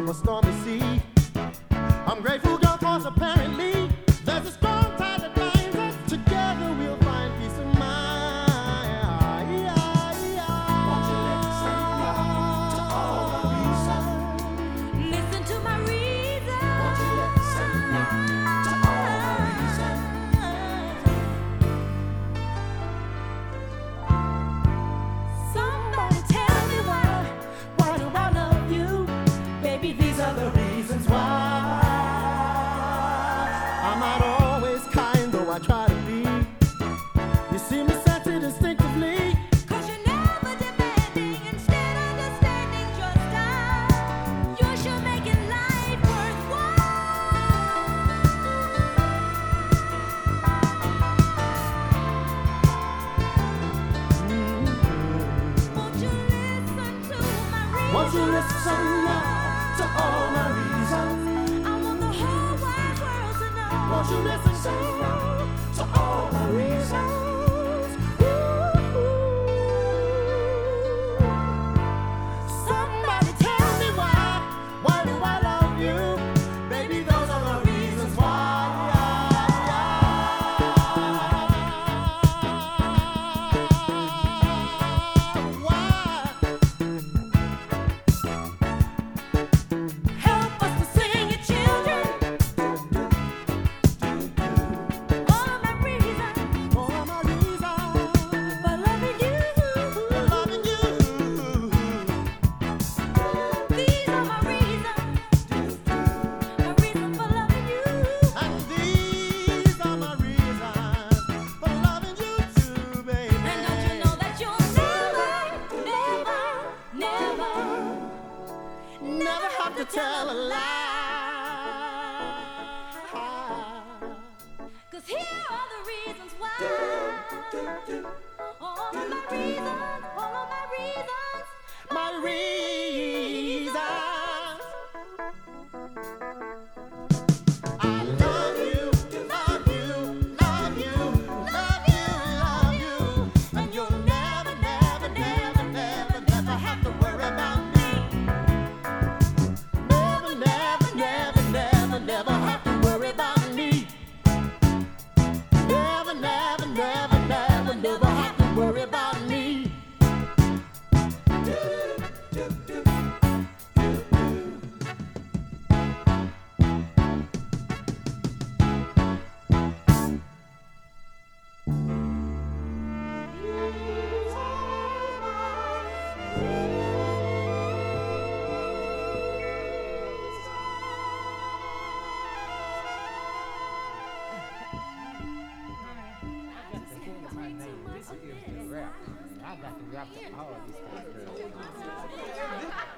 from a stormy sea. I'm grateful, girl, cause apparently there's a strong tie that binds us. Together we'll find peace of mind. Won't you listen to all my reasons? Listen to my reason. Won't you listen to all my reasons? Somebody tell me why do I love you? Baby, these are the reasons why. I'm not always kind, though I try to be. You see me sense it instinctively. Cause you're never demanding, instead understanding your style. You're sure making life worthwhile. Won't you listen to all my reasons? Won't you listen to all my reasons? I want the whole wide world to know. Won't you listen to all my reasons? Somebody tell me why do I love you? Baby, those are the reasons why. Help us to sing it, children. All of my reasons All of my reasons for loving you. for loving you. These are my reasons for loving you. And these are my reasons for loving you too, baby. And don't you know that you'll Never have to tell a lie. 'Cause here are the reasons why. All of my reasons, all of my reasons. My reasons. I love you, love you, love you, love you, love you. And you'll never, never, never, never, never have to worry about me. Never, never, never, never, never have to worry about me. Never, never, never, never, never have to worry about me. I got to rap all these girls.